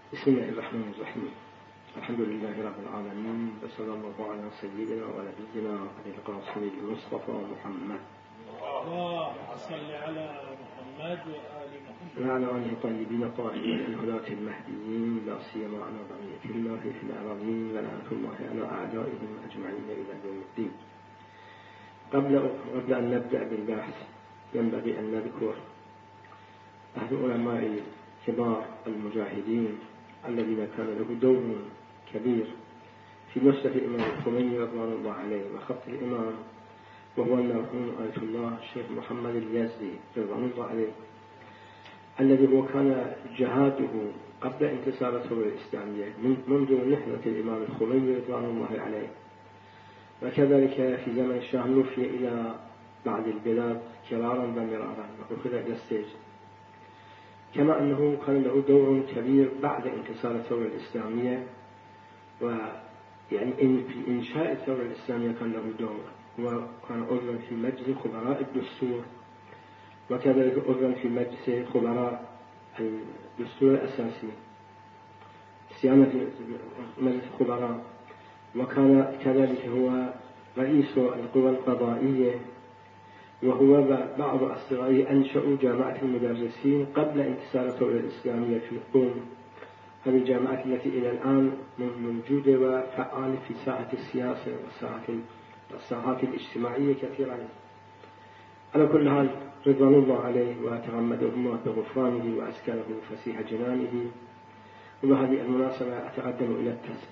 بسم الله الرحمن الرحيم. الحمد لله رب العالمين، وصلى الله على سيدنا ونبينا أبي القاسم المصطفى محمد اللهم صل على محمد وآل محمد وعلى آله الطيبين الطاهرين الهداة المهديين، لا سيما على بقية الله في الأراضين، ولعنة الله على أعدائهم أجمعين إلى يوم الدين. قبل أن نبدأ بالبحث ينبغي أن نذكر أحد علماء كبار المجاهدين الذين كان له دور كبير في نصرة الإمام الخميني رضوان الله عليه وخط الإمام، وهو المرحوم آية الله الشيخ محمد اليزدي رضوان الله عليه، الذي هو كان جهاده قبل انتصار الثورة الإسلامية منذ نهضة الإمام الخميني رضوان الله عليه، وكذلك في زمن الشاه نفي إلى بعض البلاد كرارا ومرارا وأخذ إلى السجن، كما أنه كان له دور كبير بعد انتصار الثورة الإسلامية، ويعني في إنشاء الثورة الإسلامية كان له دور، وكان عضوا في مجلس خبراء الدستور، وكذلك عضوا في مجلس خبراء الدستور الأساسي صيانة مجلس الخبراء، وكان كذلك هو رئيس القوى القضائية، وهو بعض أصدقائه أنشأوا جامعة المدرسين قبل انتصار الثورة الإسلامية في قم، هذه الجامعة التي إلى الآن موجودة وفعالة في ساحة السياسة والساحات الاجتماعية كثيرا. على كل حال رضوان الله عليه، وتغمده الله بغفرانه وأسكنه فسيح جنانه. وبهذه المناسبة أتقدم إلى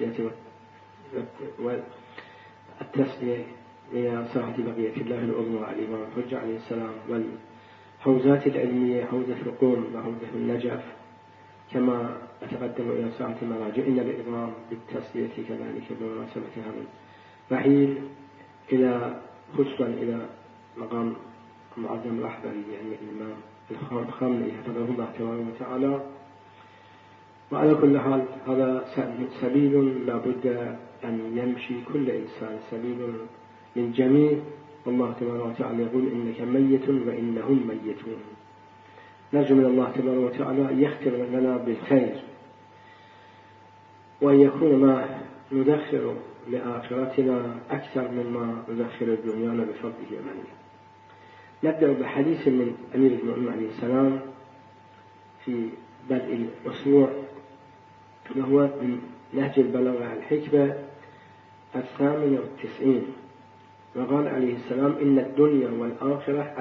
التسلية إلى ساحة بقية الله العظمى الإمام الحجة عليه السلام، والحوزات العلمية حوزة القوم وحوزة النجف، كما أتقدم إلى ساحة مراجعنا الإمام بالتسلية كذلك بمناسبة هذا الرحيل إلى خصوصا إلى مقام معظم الأحبري، يعني الإمام الخامنئي حفظه الله تبارك وتعالى. وعلى كل حال هذا سبيل لا بد أن يمشي كل إنسان، سبيل للجميع، والله تبارك وتعالى يقول إنك ميت وإنهم ميتون. نرجو من الله تبارك وتعالى يختم لنا بالخير، وأن يكون ما ندخر لآخرتنا أكثر مما ندخر الدنيا بفضله ومنه. نبدأ بحديث من أمير المؤمنين عليه السلام في بدء الأسبوع، وهو من نهج البلاغة الحكمة 98. وقال عليه السلام: إن الدنيا والآخرة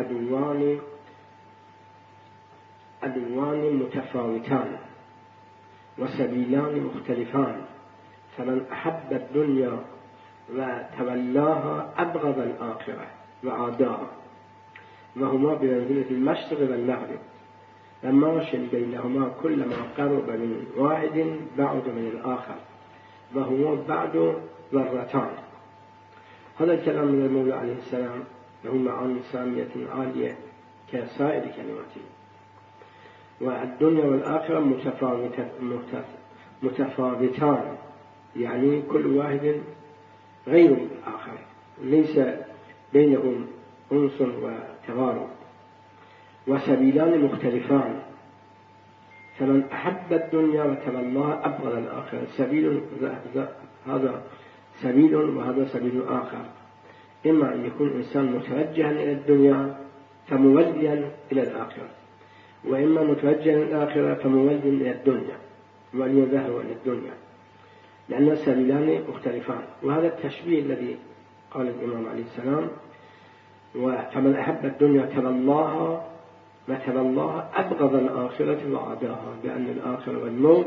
عدوان متفاوتان وسبيلان مختلفان، فمن أحب الدنيا وتولاها أبغض الآخرة وعاداها، وهما بمنزلة المشرق والمغرب، وماش بينهما كلما قرب من واحد بعد من الآخر، وهما بعد ذرتان. هذا الكلام من المولى عليه السلام له معاني سامية عالية كسائر كلماته. والدنيا والآخرة متفاوتان، يعني كل واحد غير الآخر، ليس بينهم أنس وتغارب. وسبيلان مختلفان، فمن أحب الدنيا وتولاها أبغض الآخرة. سبيل هذا سبيل وهذا سبيل آخر، إما أن يكون إنسان متوجها إلى الدنيا فموليا إلى الآخرة، وإما متوجها إلى الآخرة فموليا إلى الدنيا، ولي ظهر إلى الدنيا، لأن السبيلان مختلفان. وهذا التشبيه الذي قال الإمام عليه السلام: فمن أحب الدنيا تولاها وتولاها أبغض الآخرة وعاداها، بأن الآخرة والموت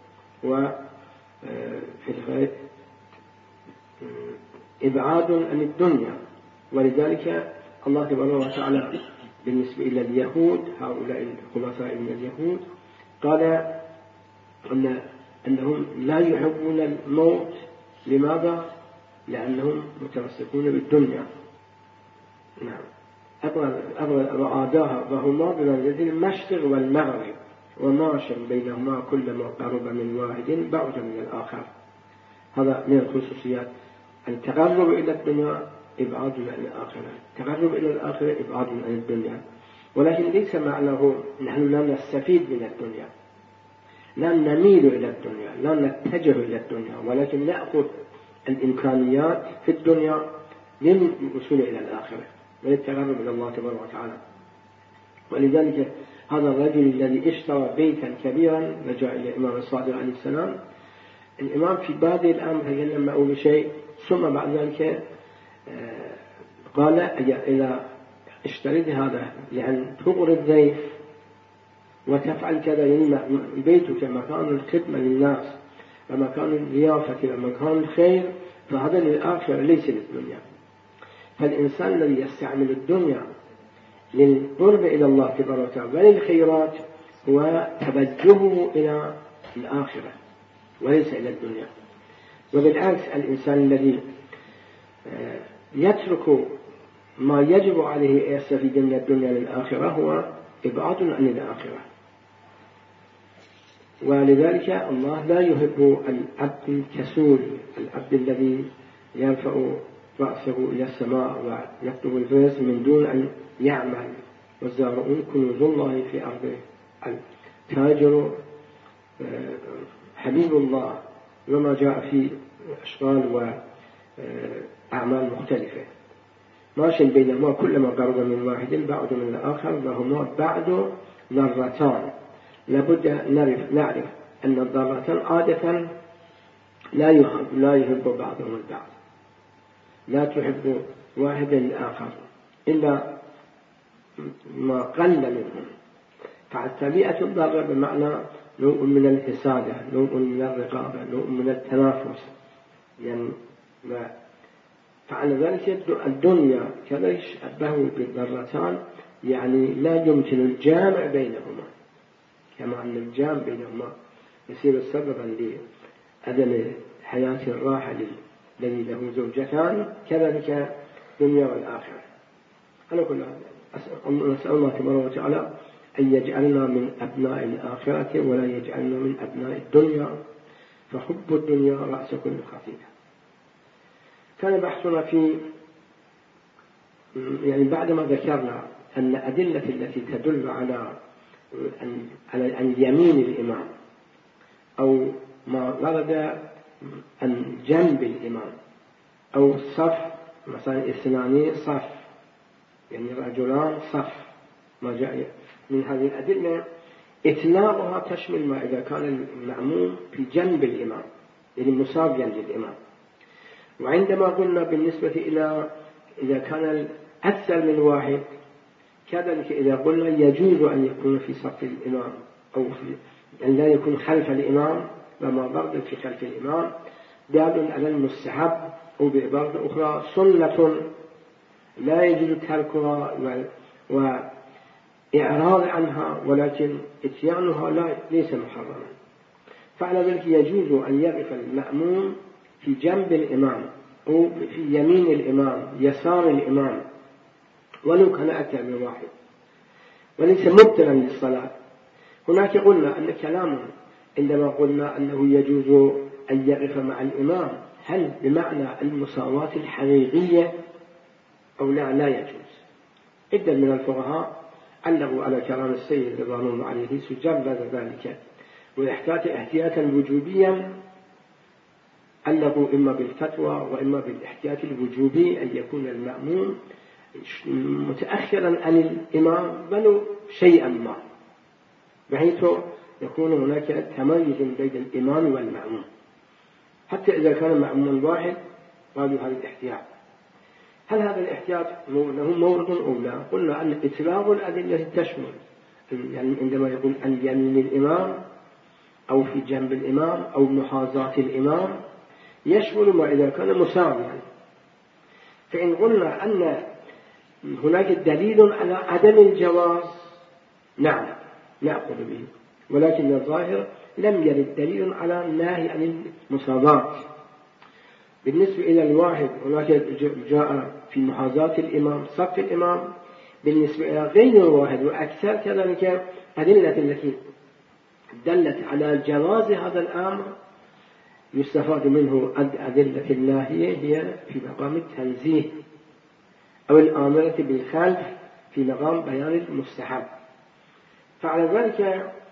وفي الغيب إبعاد عن الدنيا. ولذلك الله تبارك وتعالى بالنسبة إلى اليهود، هؤلاء الخلفاء من اليهود، قال أنهم لا يحبون الموت. لماذا؟ لأنهم متمسكون بالدنيا. نعم، أبغض وعاداها، وهما بمنزلة المشرق والمغرب، وماش بينهما كلما قرب من واحد بعد من الآخر. هذا من الخصوصيات. التقرب إلى الدنيا إبعاد عن الآخرة، التقرب إلى الآخرة إبعاد عن الدنيا. ولكن ليس معناه نحن لا نستفيد من الدنيا، لا نميل إلى الدنيا، لا نتجه إلى الدنيا، ولكن نأخذ الإمكانيات في الدنيا للوصول إلى الآخرة وللتقرب إلى الله تبارك وتعالى. ولذلك هذا الرجل الذي اشترى بيتا كبيرا رجع إلى الإمام الصادق عليه السلام، الإمام في بادئ الأمر تكلم معه بشيء، ثم بعد ذلك قال إذا اشتريت هذا يعني تغري الضيف وتفعل كذا، يعني بيتك مكان الخدمة للناس ومكان الضيافة ومكان الخير، فهذا للآخرة ليس للدنيا. فالإنسان الذي يستعمل الدنيا للقرب إلى الله تبارك وتعالى وللخيرات هو توجهه إلى الآخرة وليس إلى الدنيا. وبالعكس الإنسان الذي يترك ما يجب عليه يستفيد من الدنيا للآخرة هو إبعاد عن الآخرة. ولذلك الله لا يحب العبد الكسول، العبد الذي يرفع رأسه إلى السماء ويكتب الرزق من دون أن يعمل. والزارعون كنوز الله في أرضه، التاجر حبيب الله، وما جاء في أشغال وأعمال مختلفة ماشي بينهما، كلما قرب من واحد بعد من الآخر وهما بعد ذرتان. لابد نعرف أن الذرتان عادة لا يحب بعضهم البعض، لا تحب واحد الآخر إلا ما قل منهم. فالطبيعة الضرر بمعنى نوع من الحسادة، نوع من الرقابة، نوع من التنافس، يعني فعلى ذلك الدنيا كذا يشبه بالذرتان، يعني لا يمكن الجامع بينهما، كما أن الجامع بينهما يصير سببا لعدم حياة الراحة الذي له زوجتان، كذلك الدنيا والآخرة. على كل حال نسأل الله تبارك وتعالى أن يجعلنا من أبناء الآخرة ولا يجعلنا من أبناء الدنيا، فحب الدنيا رأس كل خطيئة. كان بحثنا في يعني بعدما ذكرنا أن أدلة التي تدل على أن يمين الإمام أو ما ورد عن جنب الإمام أو صف، مثلا اثنان صف يعني رجلان صف، ما جاء من هذه الأدلة إطلاقها تشمل ما إذا كان المأموم في جنب الإمام يعني مساويا للإمام. وعندما قلنا بالنسبة إلى إذا كان أكثر من واحد، كذلك إذا قلنا يجوز أن يكون في صف الإمام أو أن لا يكون خلف الإمام، وما برد في خلف الإمام دال على المستحب، أو بعبارة أخرى سنة لا يجوز تركها وإعراض عنها، ولكن إتيانها ليس محرما. فعلى ذلك يجوز أن يقف المأموم في جنب الإمام أو في يمين الإمام يسار الإمام ولو كان أكثر من واحد، وليس مبطلا للصلاة. هناك قلنا أن كلام عندما قلنا أنه يجوز أن يقف مع الإمام هل بمعنى المساواة الحقيقية أو لا يجوز. عدة من الفقهاء علقوا على كلام السيد رضوان الله عليه سجل ذلك، ويحتاج احتياطا وجوبيا علقوا إما بالفتوى وإما بالاحتياط الوجوبي أن يكون المأموم متأخرا عن الإمام ولو شيئا ما، بحيث يكون هناك تميز بين الإمام والمأموم. حتى إذا كان مأموم واحد قالوا هذا الاحتياط. هل هذا الاحتياط له مورد أو لا؟ قلنا أن إطلاق الأدلة تشمل، يعني عندما يقول أن يمين الإمام أو في جنب الإمام أو محاذاة الإمام يشمل ما إذا كان مساويا. فإن قلنا أن هناك دليل على عدم الجواز نعم نأخذ به، ولكن الظاهر لم يرد دليل على النهي عن المساواة. بالنسبة إلى الواحد هناك جاء في محاذاة الإمام صف الإمام، بالنسبة إلى غير الواحد وأكثر كذلك أدلة التي دلت على جواز هذا الأمر يستفاد منه أدلة الناهية هي في مقام التنزيه، أو الآمرة بالخلف في مقام بيان المستحب. فعلى ذلك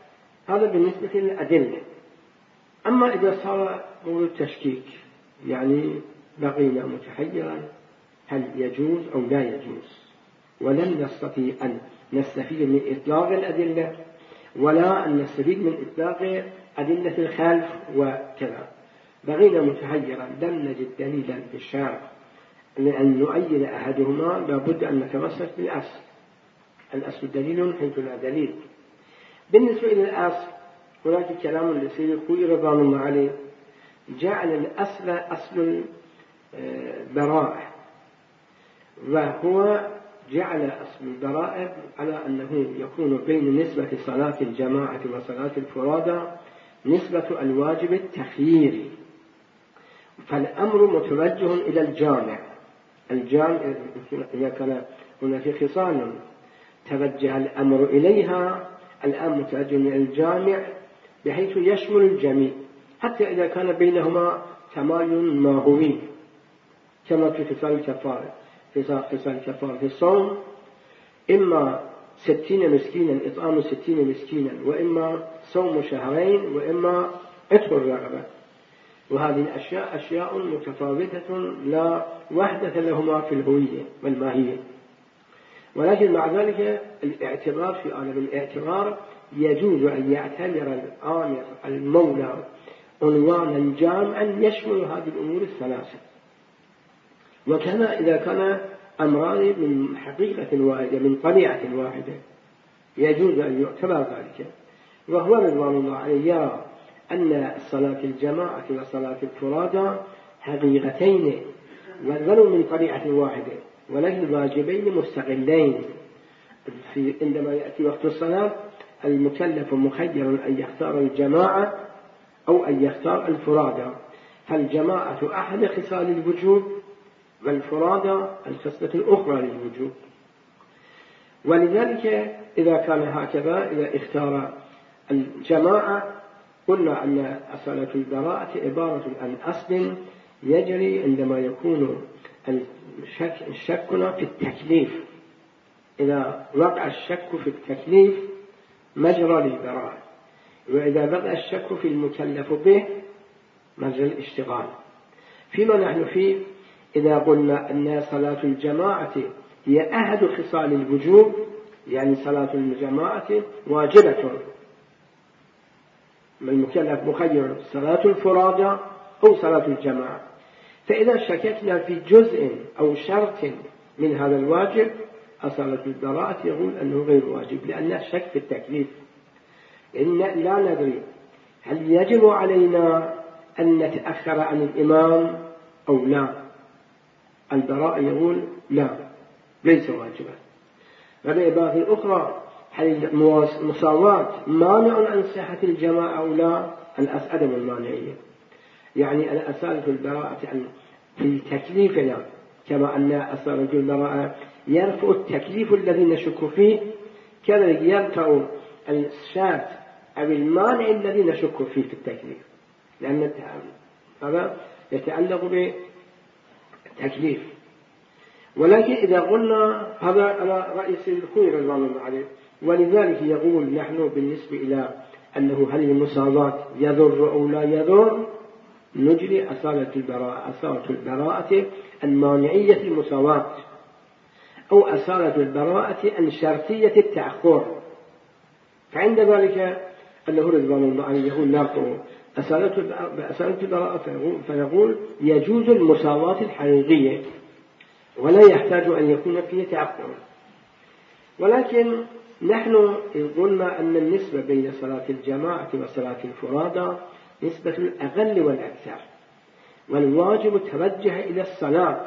هذا بالنسبة للأدلة. أما إذا صار موضوع التشكيك، يعني بقينا متحيرا هل يجوز أو لا يجوز، ولن نستطيع أن نستفيد من إطلاق الأدلة ولا أن نستفيد من إطلاق أدلة الخلف وكذا، بقينا متحيرا لم نجد دليلا في الشرع لأن نؤيد أحدهما، لابد أن نتمسك بالأصل. الأصل دليل حيث لا دليل. بالنسبة إلى الأصل هناك كلام لسيد الخوئي رضوان الله عليه، جعل الأصل أصل البراءة، وهو جعل أصل البراءة على أنه يكون بين نسبة صلاة الجماعة وصلاة الفرادى نسبة الواجب التخييري، فالأمر متوجه إلى الجامع. إذا كان هناك خصال توجه الأمر إليها، الآن متوجه إلى الجامع بحيث يشمل الجميع، حتى إذا كان بينهما تمايل ماهوي كما في خصال الكفارة. خصال الكفارة في الصوم إما 60 مسكينا، إطعام 60 مسكينا، وإما صوم شهرين، وإما عتق الرقبة، وهذه الأشياء أشياء متفاوتة لا وحدة لهما في الهوية والماهية. ولكن مع ذلك الاعتبار في عالم الاعتبار يجوز أن يعتبر الآمر المولى عنوانا جامعا يشمل هذه الأمور الثلاثة. وكما إذا كان أمران من حقيقة واحدة من طبيعة واحدة يجوز أن يعتبر ذلك. وهو رضوان الله عليه يرى أن صلاة الجماعة وصلاة الفرادى حقيقتين ولو من طبيعة واحدة، ولكن واجبين مستقلين. عندما يأتي وقت الصلاة المكلف مخير أن يختار الجماعة أو أن يختار الفرادى، فالجماعة أحد خصال الوجوب والفرادى الخصلة الأخرى للوجوب. ولذلك إذا كان هكذا، إذا اختار الجماعة قلنا أن صلاة البراءة عبارة عن أصل يجري عندما يكون الشك في التكليف. إذا وقع الشك في التكليف مجرى للبراءة، وإذا بقى الشك في المكلف به مجرى الاشتغال. فيما نحن فيه إذا قلنا أن صلاة الجماعة هي أحد خصال الوجوب، يعني صلاة الجماعة واجبة، المكلف مخير صلاة الفرادى أو صلاة الجماعة. فإذا شككنا في جزء أو شرط من هذا الواجب صلاة البراءة يقول أنه غير واجب، لأن الشك في التكليف. إن لا ندري هل يجب علينا أن نتأخر عن الإمام أو لا. البراء يقول لا، ليس واجبا. وبعبارة أخرى هل المساواة مانع عن صحة الجماعة أو لا؟ عدم المانعية، يعني الأصالة البراءة في التكليف، كما أن أصالة البراءة يرفع التكليف الذي نشك فيه، كذلك يرفع الشات أو المانع الذي نشك فيه في التكليف، لأن هذا يتعلق بالتكليف. ولكن إذا قلنا هذا على رئيس الخير رضوان الله عليه، ولذلك يقول نحن بالنسبة إلى أنه هل المساواة يضر أو لا يضر، نجري أصالة البراءة المانعية المساواة، أو أصالة البراءة عن شرطية التأخر. فعند ذلك أنه رضوان الله عليه يقول نرفع أصالة البراءة، فيقول يجوز المساواة الحقيقية ولا يحتاج أن يكون فيه تأخر. ولكن نحن قلنا أن النسبة بين صلاة الجماعة وصلاة الفرادى نسبة الأقل والأكثر، والواجب توجه إلى الصلاة،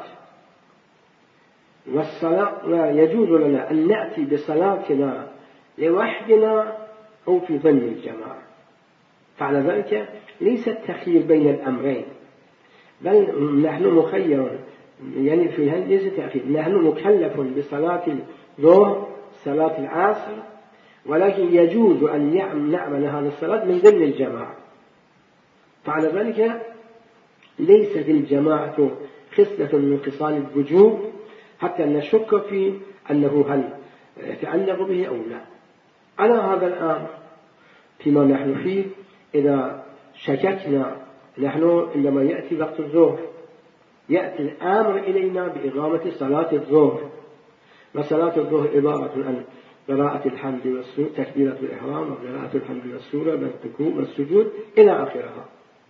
والصلاة لا يجوز لنا أن نأتي بصلاتنا لوحدنا أو في ظل الجماعة. فعلى ذلك ليس التخيير بين الأمرين، بل نحن مخير، يعني في هذا ليس تأخير، نحن مكلف بصلاة الظهر صلاة العصر، ولكن يجوز أن نعمل هذه الصلاة من ضمن الجماعة. فعلى ذلك ليست الجماعة خصلة من خصال الوجوب حتى نشك في أنه هل يتعلق به أو لا. على هذا الآن فيما نحن فيه إذا شككنا، نحن عندما يأتي وقت الظهر يأتي الأمر إلينا بإقامة صلاة الظهر، وصلاة الظهر عبارة عن قراءة الحمد والسورة، تكبيرة الإحرام وقراءة الحمد والسورة والركوع والسجود إلى آخرها.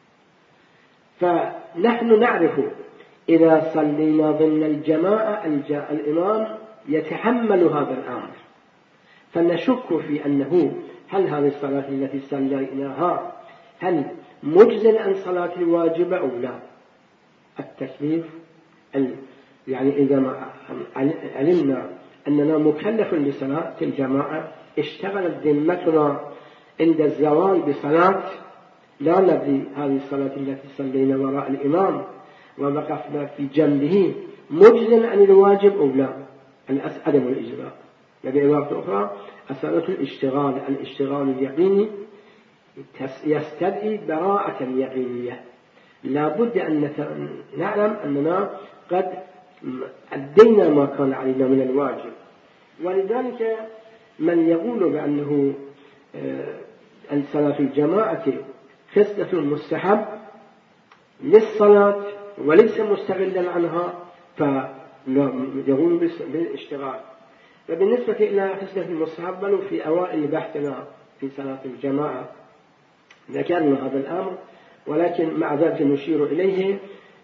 فنحن نعرف إذا صلينا ضمن الجماعة الإمام يتحمل هذا الأمر، فنشك في أنه هل هذه الصلاة التي صليناها هل مجزل عن صلاة الواجبة أو لا. التكليف يعني إذا ما علمنا أننا مكلف بصلاة الجماعة اشتغلت ذمتنا عند الزوال بصلاة لا ندري هذه الصلاة التي صلينا وراء الإمام ووقفنا في جنبه مجزل عن الواجب أو لا، عدم الإجراء. بعبارة أخرى الصلاة الاشتغال اليقيني يستدعي براءة يقينية، لا بد أن نعلم أننا قد أدينا ما كان علينا من الواجب. ولذلك من يقول بأنه الصلاة الجماعة خصلة مستحب للصلاة وليس مستغلا عنها فيقول بالاشتغال. وبالنسبة إلى خصلة المستحب بل في أوائل بحثنا في صلاة الجماعة ذكرنا هذا الأمر، ولكن مع ذلك نشير إليه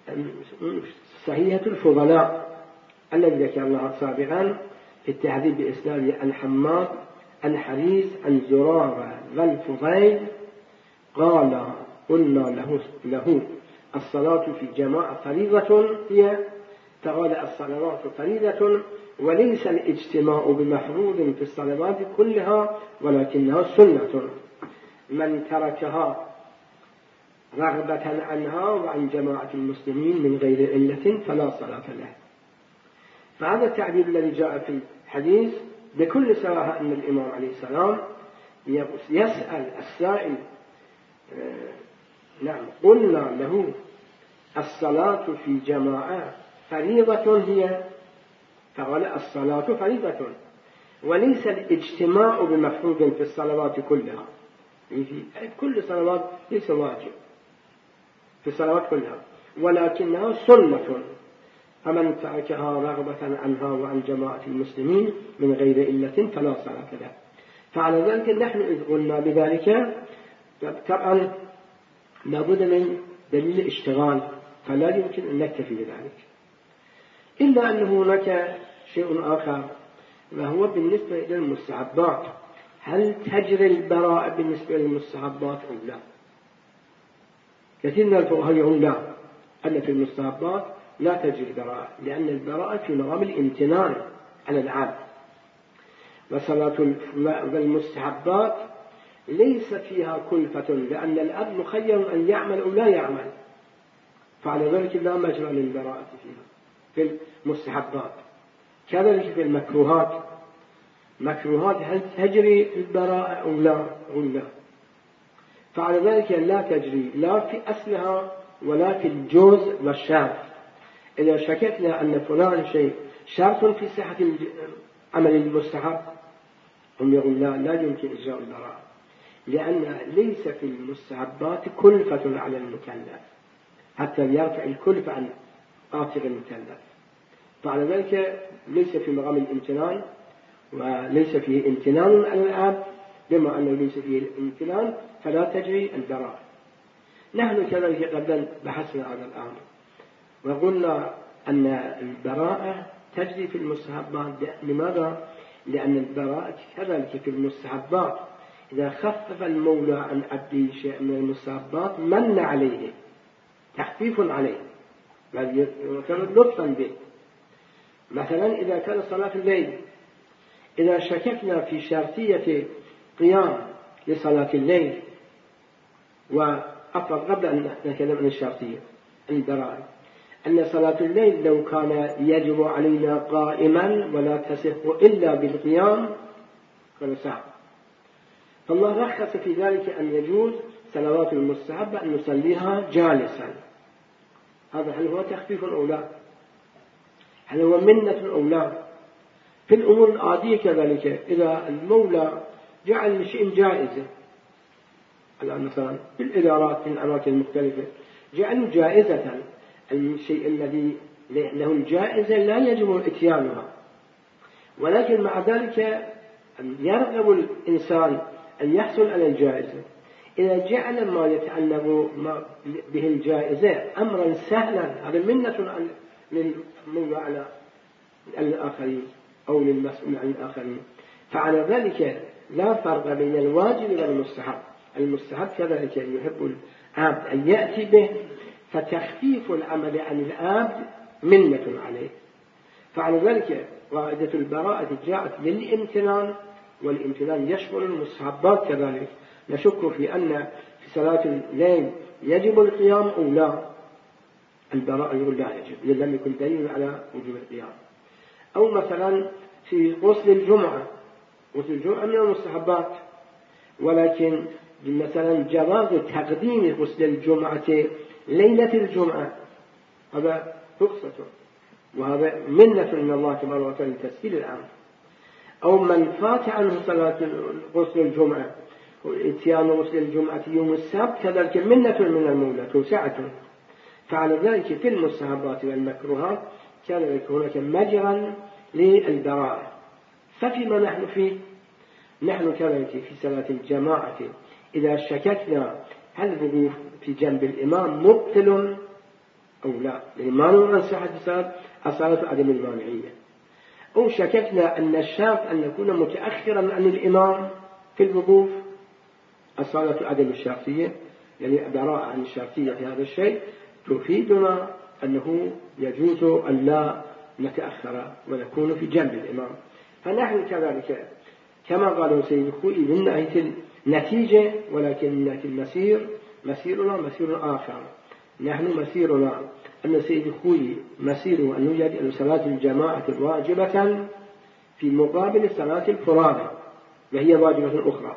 صحيحة الفضلاء الذي ذكرناها سابقا في التحديد بإسناد عن حماد عن حريز عن زرارة والفضيل قال قلنا له الصلاة في جماعة فريضة هي، فقال الصلوات فريضة وليس الاجتماع بمفروض في الصلوات كلها ولكنها سنة، من تركها رغبة عنها وعن جماعة المسلمين من غير علة فلا صلاة له. فهذا التعبير الذي جاء في الحديث بكل صراحة أن الإمام عليه السلام يسأل السائل نعم قلنا له الصلاة في جماعة فريضة هي، فقال الصلاة فريضة وليس الاجتماع بمفروض في الصلوات كلها، في كل صلوات ليس واجب في الصلوات كلها ولكنها سنة، فمن تركها رغبة عنها وعن جماعة المسلمين من غير علة فلا صلاة له. فعلى ذلك نحن إذ قلنا بذلك طبعا لابد من دليل الاشتغال، فلا يمكن أن نكتفي بذلك، إلا أن هناك شيء آخر وهو بالنسبة إلى المستحبات، هل تجري البراءة بالنسبة للمستحبات أو لا؟ كثير من الفقهاء يقولون لا، أن في المستحبات لا تجري البراءة، لأن البراءة في مقام الامتنان على العبد، وصلاة المستحبات ليس فيها كلفة لأن الأب مخير أن يعمل أو لا يعمل، فعلى ذلك لا مجرى للبراءة فيها في المستحبات. كذلك في المكروهات هل تجري البراءة أو لا؟ فعلى ذلك لا تجري لا في أصلها ولا في الجوز والشرط. إذا شككنا أن فلان شيء شرط في صحة عمل المستحب هم يقول لا يمكن إجراء البراءة، لأن ليس في المستحبات كلفة على المكلف حتى يرفع الكلفة عن عاتق المكلف، فعلى ذلك ليس في مقام الامتنان وليس فيه امتنان على العبد، بما أنه ليس فيه الامتنان فلا تجري البراءة. نحن كذلك قبل بحثنا هذا الأمر وقلنا أن البراءة تجري في المستحبات. لماذا؟ لأن البراءة كذلك في المستحبات إذا خفف المولى عن عبده شيء من المستحبات من عليه تخفيف عليه بل يكون لطفا به. مثلا إذا كان صلاة الليل إذا شككنا في شرطية قيام لصلاة الليل، وأفضل قبل أن نتكلم عن الشرطية البراءة أن صلاة الليل لو كان يجب علينا قائما ولا تصح إلا بالقيام فنسعى، فالله رخص في ذلك أن يجوز صلوات المستحبة أن نصليها جالسا. هذا هل هو تخفيف أو لا؟ هل هو منة أو لا؟ في الأمور العادية كذلك إذا المولى جعل شيء جائزة الآن مثلا في الإدارات في الأماكن المختلفة جعلوا جائزة الشيء الذي له الجائزة لا يجب اتيانها، ولكن مع ذلك يرغب الإنسان أن يحصل على الجائزة. إذا جعل ما يتعلق به الجائزة أمرا سهلا، هذا منة للمولى على الآخرين أو للمسؤول عن الآخرين، فعلى ذلك لا فرق بين الواجب والمستحب. المستحب كذلك يحب العبد أن يأتي به، فتخفيف العمل عن العبد منة عليه. فعلى ذلك قاعدة البراءة جاءت للامتنان، والامتنان يشمل المستحبات كذلك. نشك في أن في صلاة الليل يجب القيام أو لا، البراءة يقول لا يجب إذا لم يكن دليل على وجوب القيام. أو مثلا في غسل الجمعة، غسل الجمعة من المستحبات، ولكن مثلا جواز تقديم غسل الجمعة ليلة الجمعة هذا رخصة، وهذا منة من الله تبارك وتعالى لتسهيل الأمر. أو من فات عنه صلاة غسل الجمعة وإتيان غسل الجمعة يوم السبت كذلك منة من المولى توسعة. فعلى ذلك في المستحبات والمكروهات كان هناك مجرا للبراءة. ففيما نحن فيه، نحن كذلك في صلاة الجماعة إذا شككنا هل الوقوف في جنب الإمام مبطل أو لا، يعني ما نرى عن صحة الصلاة عدم المانعية، أو شككنا أن الشرط أن نكون متأخرا عن الإمام في الوقوف، الصلاة عدم الشرطية، يعني براءة عن الشرطية في هذا الشيء، تفيدنا أنه يجوز أن لا نتأخر ونكون في جنب الإمام. فنحن كذلك كما قالوا سيد الخوئي من ناحية النتيجة، ولكن من ناحية المسير مسيرنا مسير آخر. نحن مسيرنا أن سيد الخوئي مسيره أن يجعل صلاة الجماعة واجبة في مقابل صلاة الفرادى وهي واجبة أخرى،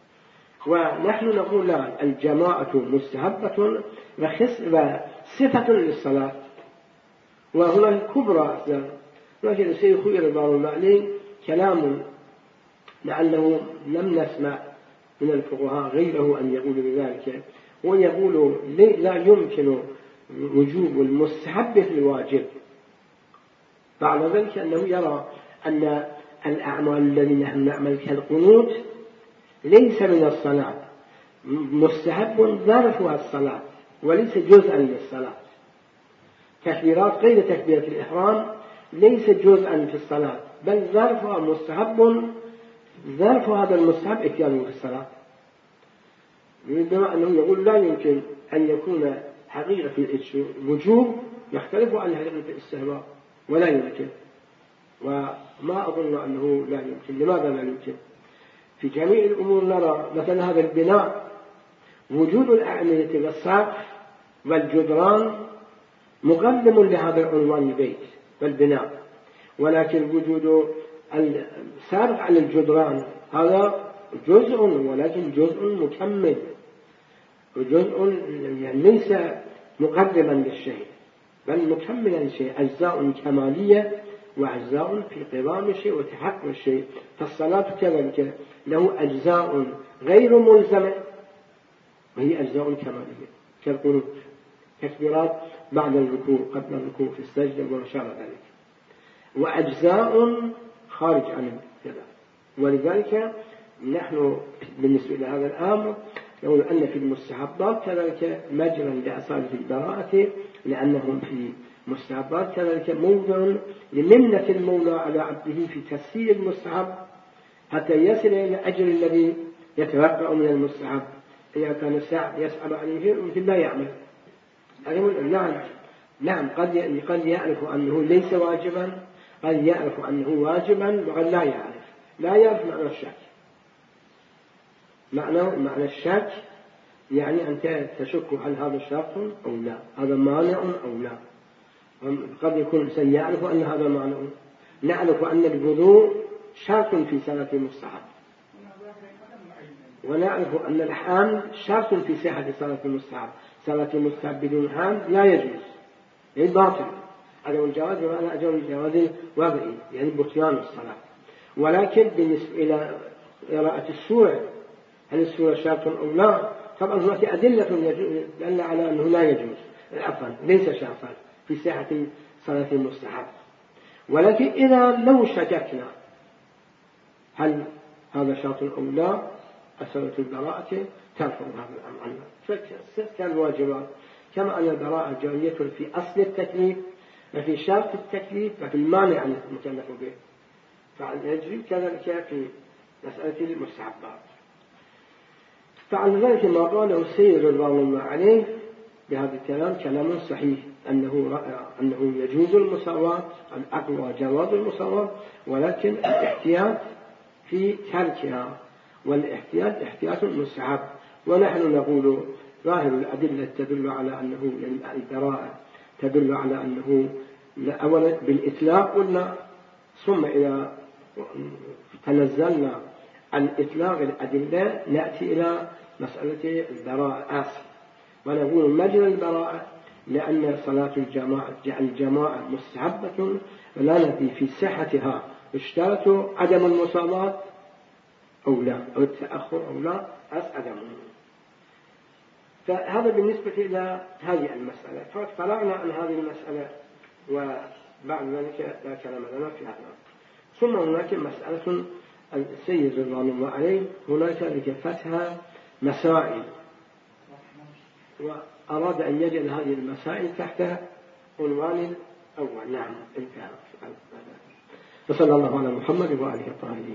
ونحن نقول لا، الجماعة مستحبة وصفة للصلاة، وهنا كبرى أصلا. لكن سيد الخوئي رضوان الله عليه كلام لعله لم نسمع من الفقهاء غيره أن يقول بذلك، ويقول لا يمكن وجوب المستحب في الواجب. بعد ذلك أنه يرى أن الأعمال التي نحن نعمل كالقنوت ليس من الصلاة، مستحب ظرفها الصلاة وليس جزءا للصلاة. تكبيرات غير تكبيرة الإحرام ليس جزءا في الصلاة، بل ظرفها مستحب، ظرف هذا المستحب اتيانه في الصلاة. بما أنه يقول لا يمكن أن يكون حقيقة الوجوب يختلف عن حقيقة الاستحباب، ولا يمكن، وما أظن أنه لا يمكن. لماذا لا يمكن؟ في جميع الأمور نرى مثلا هذا البناء، وجود الأعمدة والسقف والجدران مقدم لهذا العنوان البيت والبناء، ولكن وجود السقف على الجدران هذا جزء، ولكن جزء مكمل، وجزء يعني ليس مقدما للشيء بل مكملا للشيء، أجزاء كمالية وأجزاء في قوام الشيء وتحقق الشيء. فالصلاة كذلك له أجزاء غير ملزمة وهي أجزاء كمالية كالقنوت، تكبيرات بعد الركوع قبل الركوع في السجدة وما شابه ذلك، وأجزاء خارج عن كذا. ولذلك نحن بالنسبة لهذا الأمر نقول أن في المستحبات كذلك مجرا لأصالة البراءة، لأنهم في مستحبات كذلك موضع لمنة المولى على عبده في تسهيل المستحب حتى يصل إلى أجر الذي يتوقع من المستحب. إذا كان الساعة يسحب عليه مثل لا يعمل، نعم قد يعرف أنه ليس واجبا، قد يعرف أنه واجبا، وقد لا يعرف معنى الشك. معنى الشك يعني أنت تشك هل هذا شرط أو لا، هذا مانع أو لا. قد يكون الإنسان يعرف أن هذا مانع، نعرف أن الوضوء شرط في صلاة المستحب، ونعرف أن الحمد شرط في صحة صلاة المستحب. صلاة المستحب بدون حمد لا يجوز، يعني باطل. عدم الجواز بمعنى عدم الجواز وضعي، يعني بطلان الصلاة. ولكن بالنسبة إلى قراءة السورة، هل السورة شرط أو لا، طبعا هناك أدلة دل على أنه لا يجوز، عفوا ليس شرطا في صحة صلاة المستحب، ولكن إذا لو شككنا هل هذا شرط أو لا، أسألة البراءة ترفض هذا الأمر عنه. فالواجبات كما أن البراءة جارية في أصل التكليف وفي شرط التكليف وفي المانع عن المكلف به، فيجري كذلك في مسألة المستحبات. فعلى ذلك ما قاله السيد رضوان الله عليه بهذا الكلام كلام صحيح، أنه يجوز المساواة، الأقوى جواز المساواة، ولكن الاحتياط في تركها، والاحتياط احتياط مستحب. ونحن نقول ظاهر الأدلة تدل على أنه البراءة تدل على أنه أولا بالإطلاق قلنا، ثم إذا تنزلنا عن إطلاق الأدلة نأتي إلى مسألة البراءة أصل، ونقول مجرى البراءة لأن صلاة الجماعة مستحبة لا نفي في صحتها، اشترطوا عدم المساواة أو لا، أو التأخر أو لا، عدم. فهذا بالنسبة إلى هذه المسألة. فرغنا عن هذه المسألة، وبعد ذلك لا كلام لنا في هذا. ثم هناك مسألة السيد رضوان الله عليه هناك لكفتها مسائل، وأراد أن يجعل هذه المسائل تحت عنوان أول. نعم، انتهى. وصلى الله على محمد وآله الطاهرين.